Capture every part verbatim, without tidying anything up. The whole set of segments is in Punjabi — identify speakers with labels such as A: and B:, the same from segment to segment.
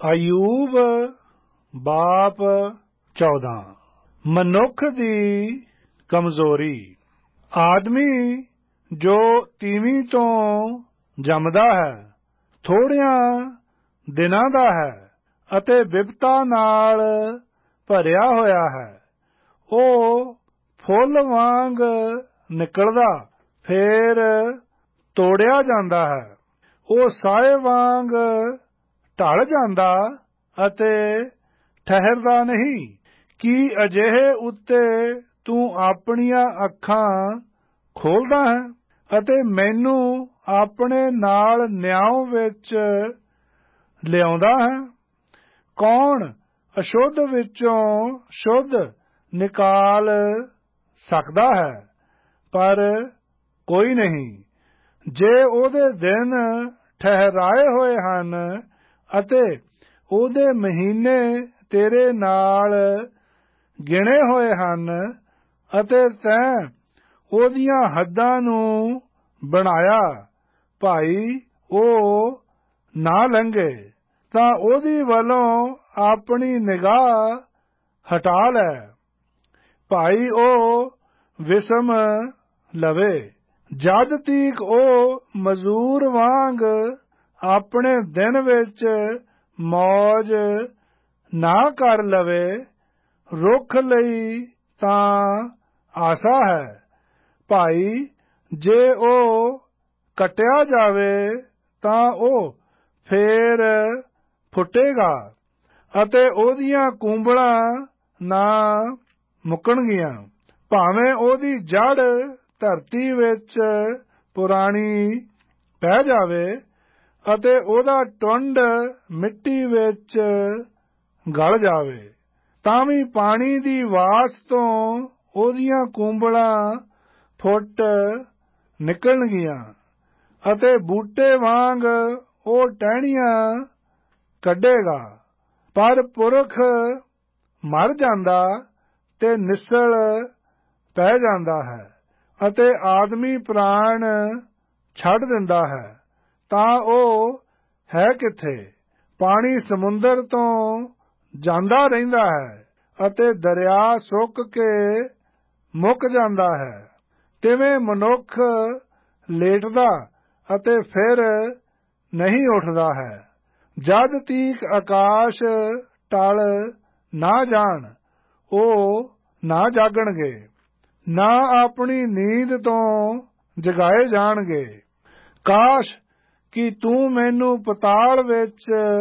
A: ਅਯੂਬ ਬਾਪ ਚੌਦਾਂ। ਮਨੁੱਖ ਦੀ ਕਮਜ਼ੋਰੀ। ਆਦਮੀ ਜੋ ਤੀਵੀਂ ਤੋਂ ਜੰਮਦਾ ਹੈ, ਥੋੜ੍ਹਿਆਂ ਦਿਨਾਂ ਦਾ ਹੈ ਅਤੇ ਬਿਪਤਾ ਨਾਲ ਭਰਿਆ ਹੋਇਆ ਹੈ। ਉਹ ਫੁੱਲ ਵਾਂਗ ਨਿਕਲਦਾ, ਫੇਰ ਤੋੜਿਆ ਜਾਂਦਾ ਹੈ। ਉਹ ਸਾਏ ਵਾਂਗ ਢਲ ਜਾਂਦਾ ਅਤੇ ਠਹਿਰਦਾ ਨਹੀਂ। ਕੀ ਅਜਿਹੇ ਉੱਤੇ ਤੂੰ ਆਪਣੀਆਂ ਅੱਖਾਂ ਖੋਲ੍ਹਦਾ ਹੈ ਅਤੇ ਮੈਨੂੰ ਆਪਣੇ ਨਾਲ ਨਿਆਂ ਵਿੱਚ ਲਿਆਉਂਦਾ ਹੈ? ਕੌਣ ਅਸ਼ੁੱਧ ਵਿੱਚੋਂ ਸ਼ੁੱਧ ਨਿਕਾਲ ਸਕਦਾ ਹੈ? ਪਰ ਕੋਈ ਨਹੀਂ। ਜੇ ਉਹਦੇ ਦਿਨ ਠਹਿਰਾਏ ਹੋਏ ਹਨ ਅਤੇ ਉਹਦੇ ਮਹੀਨੇ ਤੇਰੇ ਨਾਲ ਗਿਣੇ ਹੋਏ ਹਨ ਅਤੇ ਤੈਂ ਉਹਦੀਆਂ ਹੱਦਾਂ ਨੂੰ ਬਣਾਇਆ, ਭਾਈ ਉਹ ਨਾ ਲੰਘੇ, ਤਾਂ ਉਹਦੀ ਵੱਲੋਂ ਆਪਣੀ ਨਿਗਾਹ ਹਟਾ ਲੈ, ਭਾਈ ਉਹ ਵਿਸਮ ਲਵੇ। ਜਦ ਤੀਕ ਉਹ ਮਜ਼ਦੂਰ ਵਾਂਗ ਆਪਣੇ ਦਿਨ ਵਿੱਚ ਮੌਜ ਨਾ ਕਰ ਲਵੇ। ਰੁੱਖ ਲਈ ਤਾਂ ਆਸਾ ਹੈ, ਭਾਈ ਜੇ ਉਹ ਕੱਟਿਆ ਜਾਵੇ ਤਾਂ ਉਹ ਫੇਰ ਫੁੱਟੇਗਾ ਅਤੇ ਉਹਦੀਆਂ ਕੂੰਬਲਾਂ ਨਾ ਮੁੱਕਣਗੀਆਂ। ਭਾਵੇਂ ਉਹਦੀ ਜੜ ਧਰਤੀ ਵਿੱਚ ਪੁਰਾਣੀ ਪੈ ਜਾਵੇ ਅਤੇ ਉਹਦਾ ਟੁੰਡ ਮਿੱਟੀ ਵਿੱਚ ਗਲ ਜਾਵੇ, ਤਾਂ ਵੀ ਪਾਣੀ ਦੀ ਵਾਸ ਤੋਂ ਉਹਦੀਆਂ ਕੂੰਬਲਾਂ ਫੁੱਟ ਨਿਕਲਣਗੀਆਂ ਅਤੇ ਬੂਟੇ ਵਾਂਗ ਉਹ ਟਹਿਣੀਆਂ ਕੱਢੇਗਾ। ਪਰ ਪੁਰਖ ਮਰ ਜਾਂਦਾ ਤੇ ਨਿਸਲ ਪੈ ਜਾਂਦਾ ਹੈ ਅਤੇ ਆਦਮੀ ਪ੍ਰਾਣ ਛੱਡ ਦਿੰਦਾ ਹੈ, ਤਾਂ ਉਹ ਹੈ ਕਿੱਥੇ? ਪਾਣੀ ਸਮੁੰਦਰ ਤੋਂ ਜਾਂਦਾ ਰਹਿੰਦਾ ਹੈ ਅਤੇ ਦਰਿਆ ਸੁੱਕ ਕੇ ਮੁੱਕ ਜਾਂਦਾ ਹੈ। ਤਿਵੇਂ ਮਨੁੱਖ ਲੇਟਦਾ ਅਤੇ ਫਿਰ ਨਹੀਂ ਉੱਠਦਾ ਹੈ। ਜਦ ਤੀਕ ਆਕਾਸ਼ ਟਲ ਨਾ ਜਾਣ, ਉਹ ਨਾ ਜਾਗਣਗੇ, ਨਾ ਆਪਣੀ ਨੀਂਦ ਤੋਂ ਜਗਾਏ ਜਾਣਗੇ। ਕਾਸ਼ ਕਿ ਤੂੰ ਮੈਨੂੰ ਪਤਾਲ ਵਿੱਚ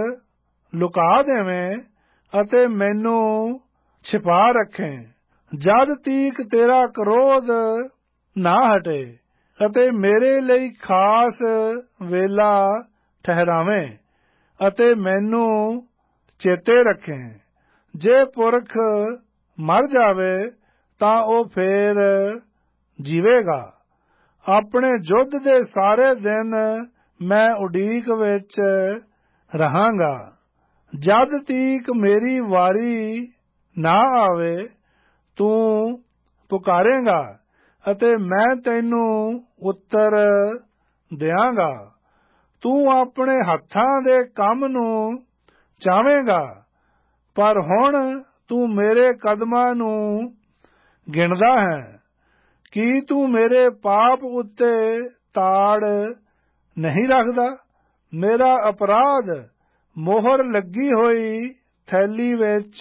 A: ਲੁਕਾ ਦੇਵੇਂ ਅਤੇ ਮੈਨੂੰ ਛਿਪਾ ਰੱਖੇਂ। ਜਦ ਤੀਕ ਤੇਰਾ ਕ੍ਰੋਧ ਨਾ ਹਟੇ ਅਤੇ ਮੇਰੇ ਲਈ ਖਾਸ ਵੇਲਾ ਠਹਿਰਾਵੇਂ ਅਤੇ ਮੈਨੂੰ ਚੇਤੇ ਰੱਖੇਂ। ਜੇ ਪੁਰਖ ਮਰ ਜਾਵੇ ਤਾਂ ਉਹ ਫੇਰ ਜੀਵੇਗਾ। ਆਪਣੇ ਯੁੱਧ ਦੇ ਸਾਰੇ ਦਿਨ ਮੈਂ ਉਡੀਕ ਵਿੱਚ ਰਹਾਂਗਾ। ਜਦ ਤੀਕ ਮੇਰੀ ਵਾਰੀ ਨਾ ਆਵੇ, ਤੂੰ ਪੁਕਾਰੇਂਗਾ ਅਤੇ ਮੈਂ ਤੈਨੂੰ ਉੱਤਰ ਦਿਆਂਗਾ। ਤੂੰ ਆਪਣੇ ਹੱਥਾਂ ਦੇ ਕੰਮ ਨੂੰ ਚਾਹਵੇਂਗਾ, ਪਰ ਹੁਣ ਤੂੰ ਮੇਰੇ ਕਦਮਾਂ ਨੂੰ ਗਿਣਦਾ ਹੈ। ਕੀ ਤੂੰ ਮੇਰੇ ਪਾਪ ਉੱਤੇ ਤਾੜ ਨਹੀਂ ਰੱਖਦਾ? ਮੇਰਾ ਅਪਰਾਧ ਮੋਹਰ ਲੱਗੀ ਹੋਈ ਥੈਲੀ ਵਿੱਚ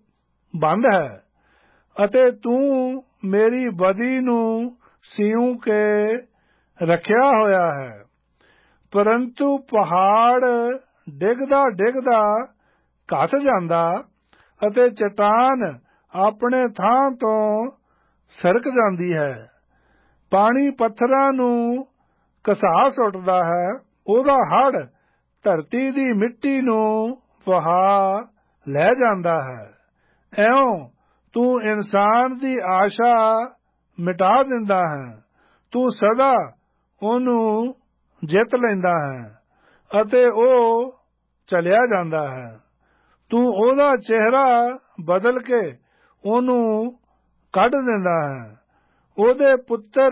A: ਬੰਦ ਹੈ ਅਤੇ ਤੂੰ ਮੇਰੀ ਬਦੀ ਨੂੰ ਸਿਉਂ ਕੇ ਰੱਖਿਆ ਹੋਇਆ ਹੈ। ਪਰੰਤੂ ਪਹਾੜ ਡਿੱਗਦਾ ਡਿੱਗਦਾ ਘਟ ਜਾਂਦਾ ਅਤੇ ਚਟਾਨ ਆਪਣੇ ਥਾਂ ਤੋਂ ਸਰਕ ਜਾਂਦੀ ਹੈ। ਪਾਣੀ ਪੱਥਰਾਂ ਨੂੰ ਘਸਾ ਸੁੱਟਦਾ ਹੈ, ਉਹਦਾ ਹੜ੍ਹ ਧਰਤੀ ਦੀ ਮਿੱਟੀ ਨੂੰ ਵਹਾ ਲੈ ਜਾਂਦਾ ਹੈ। ਇਉਂ ਤੂੰ ਇਨਸਾਨ ਦੀ ਆਸ਼ਾ ਮਿਟਾ ਦਿੰਦਾ ਹੈ। ਤੂੰ ਸਦਾ ਉਹਨੂੰ ਜਿੱਤ ਲੈਂਦਾ ਹੈ ਅਤੇ ਉਹ ਚਲਿਆ ਜਾਂਦਾ ਹੈ। ਤੂੰ ਉਹਦਾ ਚਿਹਰਾ ਬਦਲ ਕੇ ਉਹਨੂੰ ਕੱਢ ਦਿੰਦਾ ਹੈ। ਉਹਦੇ ਪੁੱਤਰ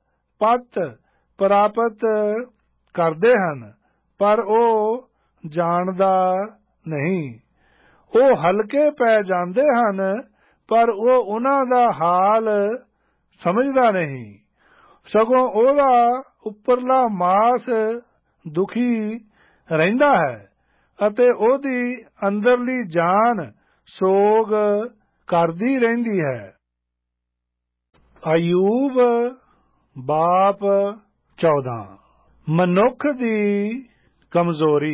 A: ਪਤ ਪ੍ਰਾਪਤ ਕਰਦੇ ਹਨ, ਪਰ ਉਹ ਜਾਣਦਾ ਨਹੀਂ। ਉਹ ਹਲਕੇ ਪੈ ਜਾਂਦੇ ਹਨ, ਪਰ ਉਹ ਉਹਨਾਂ ਦਾ ਹਾਲ ਸਮਝਦਾ ਨਹੀਂ, ਸਗੋਂ ਉਹਦਾ ਉੱਪਰਲਾ ਮਾਸ ਦੁਖੀ ਰਹਿੰਦਾ ਹੈ ਅਤੇ ਉਹਦੀ ਅੰਦਰਲੀ ਜਾਨ ਸੋਗ ਕਰਦੀ ਰਹਿੰਦੀ ਹੈ। ਅਯੂਬ ਬਾਪ ਚੌਦਾਂ। ਮਨੁੱਖ ਦੀ ਕਮਜ਼ੋਰੀ।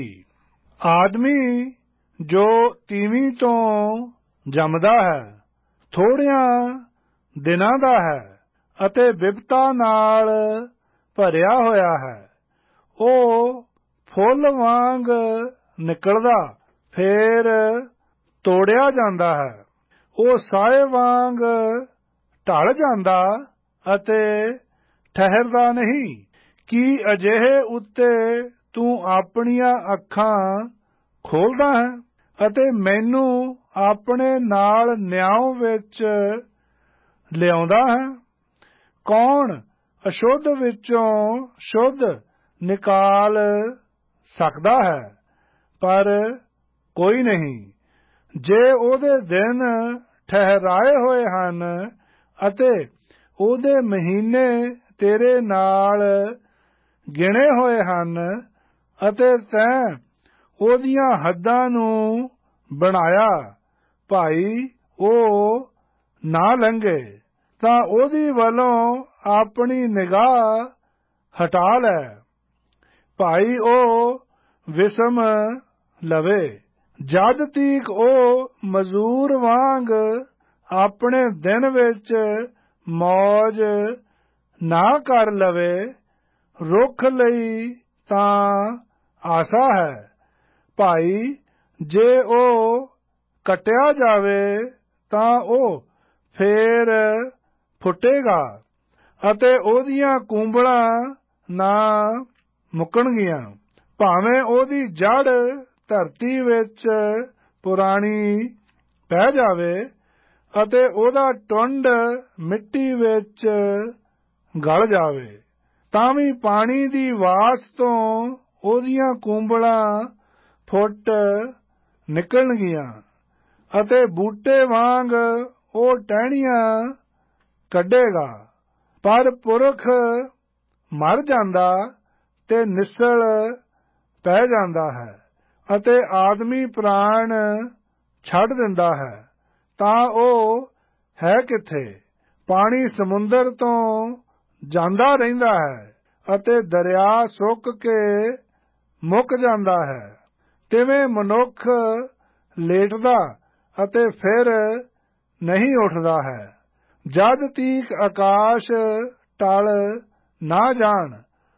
A: ਆਦਮੀ ਜੋ ਤੀਵੀਂ ਤੋਂ ਜੰਮਦਾ ਹੈ, ਥੋੜ੍ਹਿਆਂ ਦਿਨਾਂ ਦਾ ਹੈ ਅਤੇ ਬਿਪਤਾ ਨਾਲ ਭਰਿਆ ਹੋਇਆ ਹੈ। ਉਹ ਫੁੱਲ ਵਾਂਗ ਨਿਕਲਦਾ, ਫੇਰ ਤੋੜਿਆ ਜਾਂਦਾ ਹੈ। ਉਹ ਸਾਏ ਵਾਂਗ ਢਲ ਜਾਂਦਾ ਅਤੇ ਠਹਿਰਦਾ ਨਹੀਂ। ਕੀ ਅਜਿਹੇ ਉੱਤੇ ਤੂੰ ਆਪਣੀਆਂ ਅੱਖਾਂ ਖੋਲ੍ਹਦਾ ਹੈ ਅਤੇ ਮੈਨੂੰ ਆਪਣੇ ਨਾਲ ਨਿਆਂ ਵਿੱਚ ਲਿਆਉਂਦਾ ਹੈ? ਕੌਣ ਅਸ਼ੁੱਧ ਵਿੱਚੋਂ ਸ਼ੁੱਧ ਨਿਕਾਲ ਸਕਦਾ ਹੈ? ਪਰ ਕੋਈ ਨਹੀਂ। ਜੇ ਉਹਦੇ ਦਿਨ ਠਹਿਰਾਏ ਹੋਏ ਹਨ ਅਤੇ ਉਹਦੇ ਮਹੀਨੇ ਤੇਰੇ ਨਾਲ ਗਿਣੇ ਹੋਏ ਹਨ ਅਤੇ ਤੈਂ ਉਹਦੀਆਂ ਹੱਦਾਂ ਨੂੰ ਬਣਾਇਆ, ਭਾਈ ਉਹ ਨਾ ਲੰਘੇ, ਤਾਂ ਉਹਦੀ ਵੱਲੋਂ ਆਪਣੀ ਨਿਗਾਹ ਹਟਾ ਲੈ, ਭਾਈ ਉਹ ਵਿਸਮ ਲਵੇ। ਜਦ ਤੀਕ ਉਹ ਮਜ਼ਦੂਰ ਵਾਂਗ ਆਪਣੇ ਦਿਨ ਵਿੱਚ ਮੌਜ ਨਾ ਕਰ ਲਵੇ, ਰੁੱਖ ਲਈ ਤਾਂ ਆਸਾ ਹੈ, ਭਾਈ ਜੇ ਉਹ ਕੱਟਿਆ ਜਾਵੇ ਤਾਂ ਉਹ ਫੇਰ ਫੁੱਟੇਗਾ ਅਤੇ ਉਹਦੀਆਂ ਕੂੰਬਲਾਂ ਨਾ ਮੁੱਕਣਗੀਆਂ। ਭਾਵੇਂ ਉਹਦੀ ਜੜ ਧਰਤੀ ਵਿੱਚ ਪੁਰਾਣੀ ਪੈ ਜਾਵੇ ਅਤੇ ਉਹਦਾ ਟੁੰਡ ਮਿੱਟੀ ਵਿੱਚ ਗਲ ਜਾਵੇ, ਤਾਂ ਵੀ ਪਾਣੀ ਦੀ ਵਾਸ ਤੋਂ ਉਹਦੀਆਂ ਕੂੰਬਲਾਂ ਫੁੱਟ ਨਿਕਲਣਗੀਆਂ ਅਤੇ ਬੂਟੇ ਵਾਂਗ ਉਹ ਟਹਿਣੀਆਂ ਕੱਢੇਗਾ। ਪਰ ਪੁਰਖ ਮਰ ਜਾਂਦਾ ਤੇ ਨਿਸਲ ਪੈ ਜਾਂਦਾ ਹੈ ਅਤੇ ਆਦਮੀ ਪ੍ਰਾਣ ਛੱਡ ਦਿੰਦਾ ਹੈ, ਤਾਂ ਉਹ ਹੈ ਕਿੱਥੇ? ਪਾਣੀ ਸਮੁੰਦਰ ਤੋਂ ਜਾਂਦਾ ਰਹਿੰਦਾ ਹੈ ਅਤੇ ਦਰਿਆ ਸੁੱਕ ਕੇ ਮੁੱਕ ਜਾਂਦਾ ਹੈ। ਤਿਵੇਂ ਮਨੁੱਖ ਲੇਟਦਾ ਅਤੇ ਫਿਰ ਨਹੀਂ ਉੱਠਦਾ ਹੈ। ਜਦ ਤੀਕ ਆਕਾਸ਼ ਟਲ ਨਾ ਜਾਣ,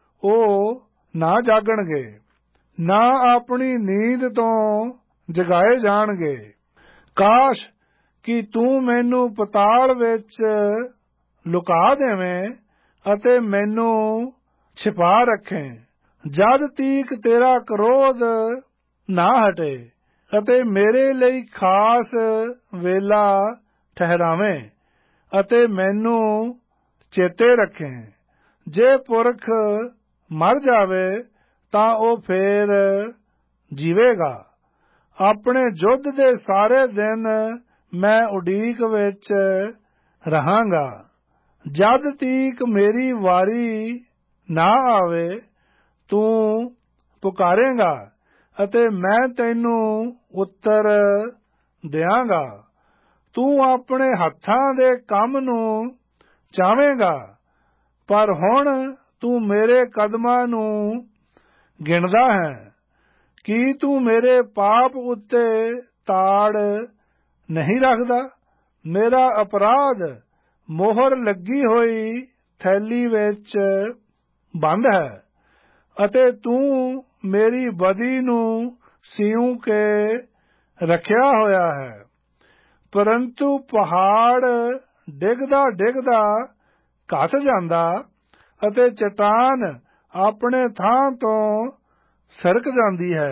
A: ਉਹ ਨਾ ਜਾਗਣਗੇ, ਨਾ ਆਪਣੀ ਨੀਂਦ ਤੋਂ ਜਗਾਏ ਜਾਣਗੇ। ਕਾਸ਼ ਕਿ ਤੂੰ ਮੈਨੂੰ ਪਤਾਲ ਵਿੱਚ ਲੁਕਾ ਦੇਵੇਂ ਅਤੇ ਮੈਨੂੰ ਛਿਪਾ ਰੱਖੇਂ, ਜਦ ਤੀਕ ਤੇਰਾ ਕ੍ਰੋਧ ਨਾ ਹਟੇ ਅਤੇ ਮੇਰੇ ਲਈ ਖਾਸ ਵੇਲਾ ਠਹਿਰਾਵੇਂ ਅਤੇ ਮੈਨੂੰ ਚੇਤੇ ਰੱਖੇਂ। ਜੇ ਪੁਰਖ ਮਰ ਜਾਵੇ ਤਾਂ ਉਹ ਫੇਰ ਜੀਵੇਗਾ। ਆਪਣੇ ਯੁੱਧ ਦੇ ਸਾਰੇ ਦਿਨ ਮੈਂ ਉਡੀਕ ਵਿੱਚ ਰਹਾਂਗਾ, ਜਦ ਤੀਕ ਮੇਰੀ ਵਾਰੀ ਨਾ ਆਵੇ। ਤੂੰ ਪੁਕਾਰੇਂਗਾ ਅਤੇ ਮੈਂ ਤੈਨੂੰ ਉੱਤਰ ਦਿਆਂਗਾ। ਤੂੰ ਆਪਣੇ ਹੱਥਾਂ ਦੇ ਕੰਮ ਨੂੰ ਚਾਹਵੇਂਗਾ, ਪਰ ਹੁਣ ਤੂੰ ਮੇਰੇ ਕਦਮਾਂ ਨੂੰ ਗਿਣਦਾ ਹੈ। ਕੀ ਤੂੰ ਮੇਰੇ ਪਾਪ ਉੱਤੇ ਤਾੜ ਨਹੀਂ ਰੱਖਦਾ? ਮੇਰਾ ਅਪਰਾਧ ਮੋਹਰ ਲੱਗੀ ਹੋਈ ਥੈਲੀ ਵਿੱਚ ਬੰਦ ਹੈ ਅਤੇ ਤੂੰ ਮੇਰੀ ਬਦੀ ਨੂੰ ਸਿਉਂ ਕੇ ਰੱਖਿਆ ਹੋਇਆ ਹੈ। ਪਰੰਤੂ ਪਹਾੜ ਡਿੱਗਦਾ ਡਿੱਗਦਾ ਘਟ ਜਾਂਦਾ ਅਤੇ ਚਟਾਨ ਆਪਣੇ ਥਾਂ ਤੋਂ ਸਰਕ ਜਾਂਦੀ ਹੈ।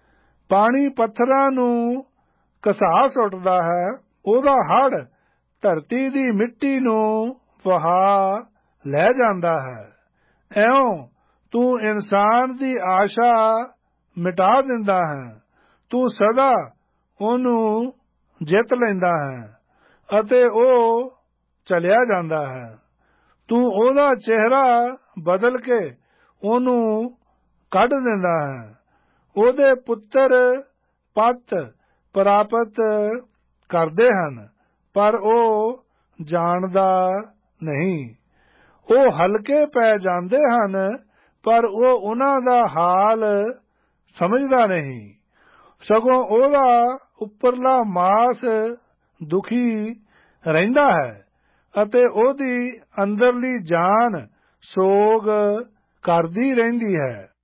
A: ਪਾਣੀ ਪੱਥਰਾਂ ਨੂੰ ਘਸਾ ਸੁੱਟਦਾ ਹੈ, ਉਹਦਾ ਹੜ੍ਹ ਧਰਤੀ ਦੀ ਮਿੱਟੀ ਨੂੰ ਵਹਾ ਲੈ ਜਾਂਦਾ ਹੈ। ਇਉਂ ਤੂੰ ਇਨਸਾਨ ਦੀ ਆਸ਼ਾ ਮਿਟਾ ਦਿੰਦਾ ਹੈ। ਤੂੰ ਸਦਾ ਉਹਨੂੰ ਜਿੱਤ ਲੈਂਦਾ ਹੈ ਅਤੇ ਉਹ ਚਲਿਆ ਜਾਂਦਾ ਹੈ। ਤੂੰ ਉਹਦਾ ਚਿਹਰਾ ਬਦਲ ਕੇ ਉਹਨੂੰ ਕੱਢ ਦਿੰਦਾ ਹੈ। ਉਹਦੇ ਪੁੱਤਰ ਪੱਤ ਪ੍ਰਾਪਤ ਕਰਦੇ ਹਨ, ਪਰ ਉਹ ਜਾਣਦਾ ਨਹੀਂ। ਉਹ ਹਲਕੇ ਪੈ ਜਾਂਦੇ ਹਨ, ਪਰ ਉਹ ਉਹਨਾਂ ਦਾ ਹਾਲ ਸਮਝਦਾ ਨਹੀਂ। ਸਗੋਂ ਉਹਦਾ ਉੱਪਰਲਾ ਮਾਸ ਦੁਖੀ ਰਹਿੰਦਾ ਹੈ ਅਤੇ ਉਹਦੀ ਅੰਦਰਲੀ ਜਾਨ ਸੋਗ ਕਰਦੀ ਰਹਿੰਦੀ ਹੈ।